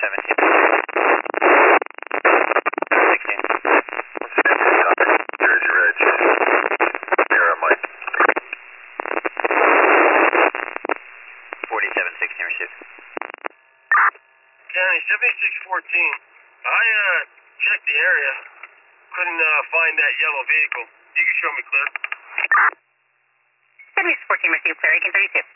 County 7614. I checked the area. Couldn't find that yellow vehicle. You can show me clear. 7614 received clear, 1832.